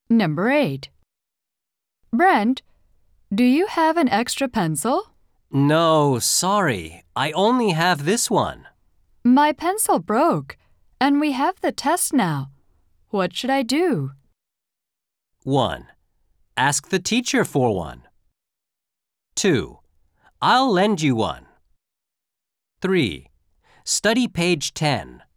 Number 8. Brent, do you have an extra pencil? No, sorry. I only have this one. My pencil broke, and we have the test now. What should I do? 1. Ask the teacher for one. 2. I'll lend you one. 3. Study page 10.